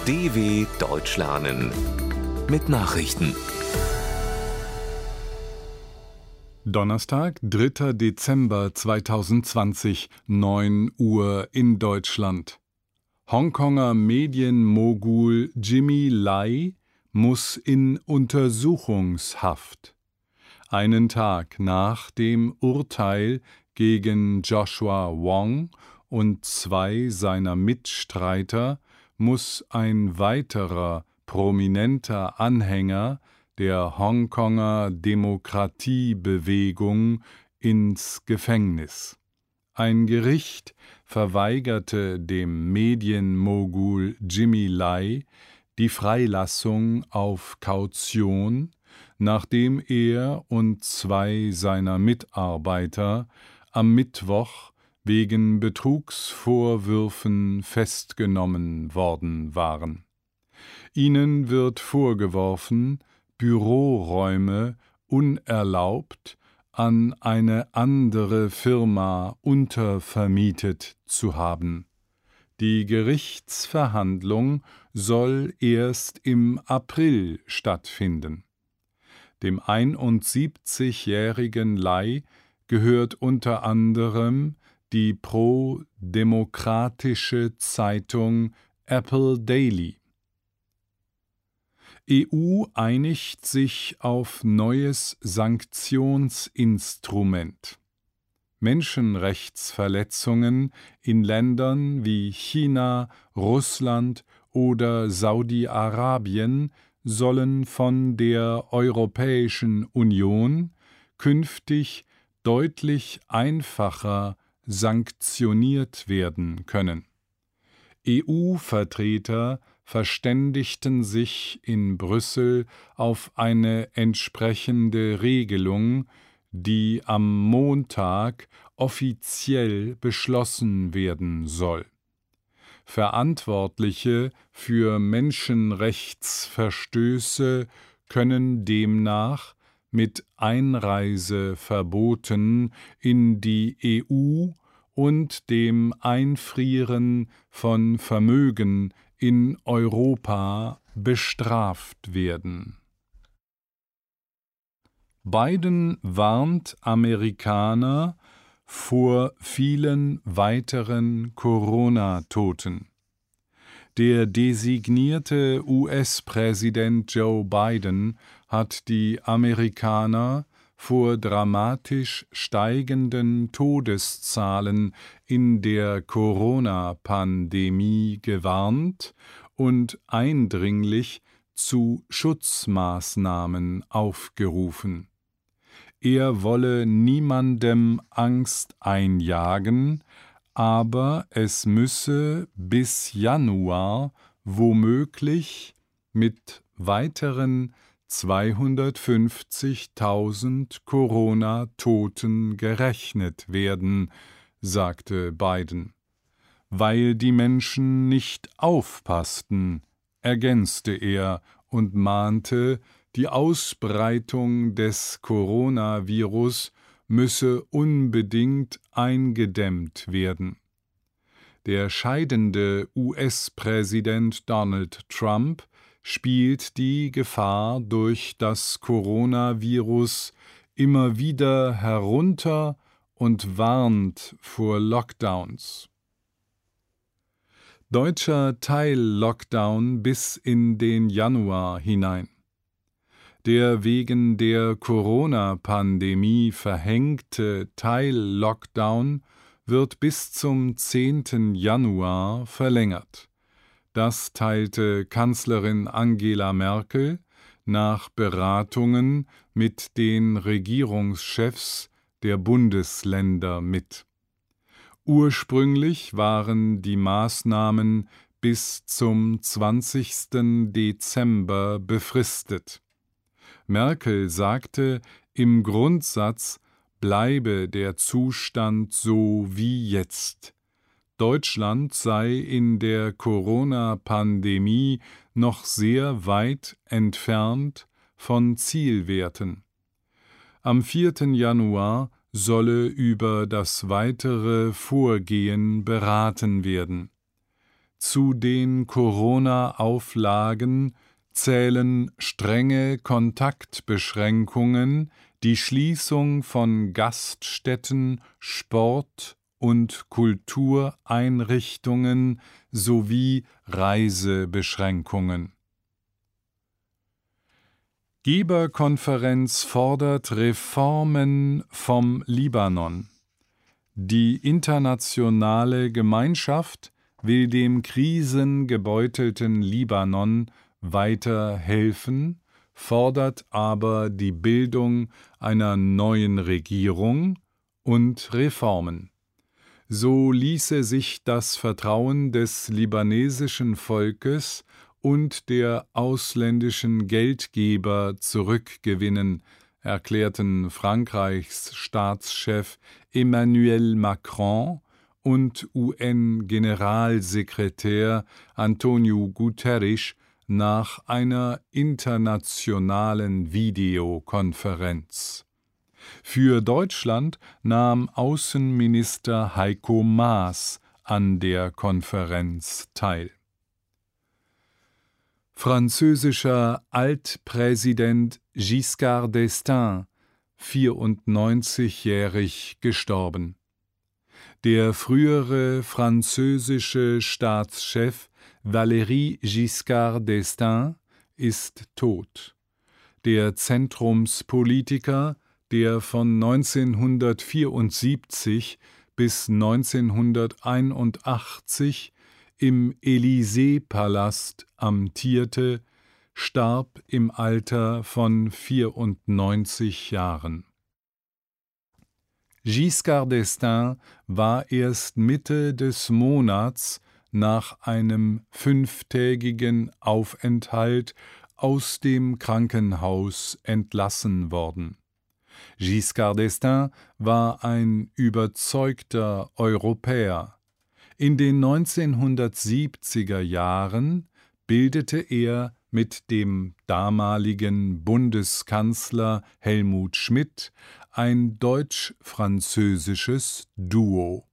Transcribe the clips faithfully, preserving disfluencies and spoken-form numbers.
D W Deutsch lernen mit Nachrichten. Donnerstag, dritter Dezember zweitausendzwanzig, neun Uhr in Deutschland. Hongkonger Medienmogul Jimmy Lai muss in Untersuchungshaft. Einen Tag nach dem Urteil gegen Joshua Wong und zwei seiner Mitstreiter muss ein weiterer prominenter Anhänger der Hongkonger Demokratiebewegung ins Gefängnis. Ein Gericht verweigerte dem Medienmogul Jimmy Lai die Freilassung auf Kaution, nachdem er und zwei seiner Mitarbeiter am Mittwoch wegen Betrugsvorwürfen festgenommen worden waren. Ihnen wird vorgeworfen, Büroräume unerlaubt an eine andere Firma untervermietet zu haben. Die Gerichtsverhandlung soll erst im April stattfinden. Dem einundsiebzigjährigen Lai gehört unter anderem die pro-demokratische Zeitung Apple Daily. E U einigt sich auf neues Sanktionsinstrument. Menschenrechtsverletzungen in Ländern wie China, Russland oder Saudi-Arabien sollen von der Europäischen Union künftig deutlich einfacher sanktioniert werden können. E U-Vertreter verständigten sich in Brüssel auf eine entsprechende Regelung, die am Montag offiziell beschlossen werden soll. Verantwortliche für Menschenrechtsverstöße können demnach mit Einreiseverboten in die E U und dem Einfrieren von Vermögen in Europa bestraft werden. Biden warnt Amerikaner vor vielen weiteren Corona-Toten. Der designierte U S-Präsident Joe Biden hat die Amerikaner vor dramatisch steigenden Todeszahlen in der Corona-Pandemie gewarnt und eindringlich zu Schutzmaßnahmen aufgerufen. Er wolle niemandem Angst einjagen, aber es müsse bis Januar womöglich mit weiteren zweihundertfünfzigtausend Corona-Toten gerechnet werden, sagte Biden. Weil die Menschen nicht aufpassten, ergänzte er und mahnte, die Ausbreitung des Coronavirus müsse unbedingt eingedämmt werden. Der scheidende U S-Präsident Donald Trump spielt die Gefahr durch das Coronavirus immer wieder herunter und warnt vor Lockdowns. Deutscher Teil-Lockdown bis in den Januar hinein. Der wegen der Corona-Pandemie verhängte Teil-Lockdown wird bis zum zehnten Januar verlängert. Das teilte Kanzlerin Angela Merkel nach Beratungen mit den Regierungschefs der Bundesländer mit. Ursprünglich waren die Maßnahmen bis zum zwanzigsten Dezember befristet. Merkel sagte, im Grundsatz bleibe der Zustand so wie jetzt. Deutschland sei in der Corona-Pandemie noch sehr weit entfernt von Zielwerten. Am vierten Januar solle über das weitere Vorgehen beraten werden. Zu den Corona-Auflagen zählen strenge Kontaktbeschränkungen, die Schließung von Gaststätten, Sport- und Kultureinrichtungen sowie Reisebeschränkungen. Geberkonferenz fordert Reformen vom Libanon. Die internationale Gemeinschaft will dem krisengebeutelten Libanon weiter helfen, fordert aber die Bildung einer neuen Regierung und Reformen. So ließe sich das Vertrauen des libanesischen Volkes und der ausländischen Geldgeber zurückgewinnen, erklärten Frankreichs Staatschef Emmanuel Macron und U N-Generalsekretär António Guterres nach einer internationalen Videokonferenz. Für Deutschland nahm Außenminister Heiko Maas an der Konferenz teil. Französischer Altpräsident Giscard d'Estaing, vierundneunzigjährig gestorben. Der frühere französische Staatschef Valéry Giscard d'Estaing ist tot. Der Zentrumspolitiker, der von neunzehnhundertvierundsiebzig bis neunzehnhunderteinundachtzig im Élysée-Palast amtierte, starb im Alter von vierundneunzig Jahren. Giscard d'Estaing war erst Mitte des Monats nach einem fünftägigen Aufenthalt aus dem Krankenhaus entlassen worden. Giscard d'Estaing war ein überzeugter Europäer. In den neunzehnhundertsiebziger Jahren bildete er mit dem damaligen Bundeskanzler Helmut Schmidt ein deutsch-französisches Duo.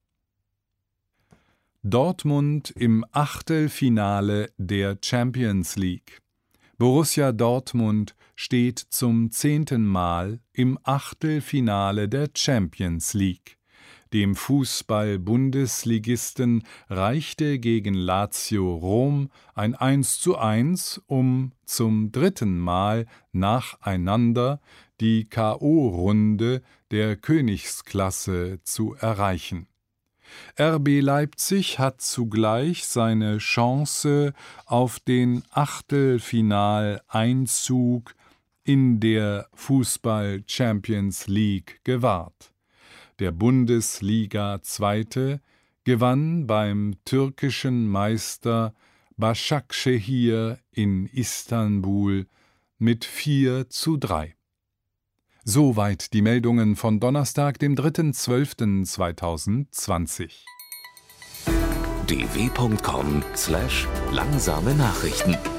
Dortmund im Achtelfinale der Champions League. Borussia Dortmund steht zum zehnten Mal im Achtelfinale der Champions League. Dem Fußball-Bundesligisten reichte gegen Lazio Rom ein eins zu eins, um zum dritten Mal nacheinander die K O-Runde der Königsklasse zu erreichen. R B Leipzig hat zugleich seine Chance auf den Achtelfinaleinzug in der Fußball-Champions League gewahrt. Der Bundesliga-Zweite gewann beim türkischen Meister Başakşehir in Istanbul mit vier zu drei. Soweit die Meldungen von Donnerstag, dem dritten zwölften zweitausendzwanzig. d w punkt com slash langsame Nachrichten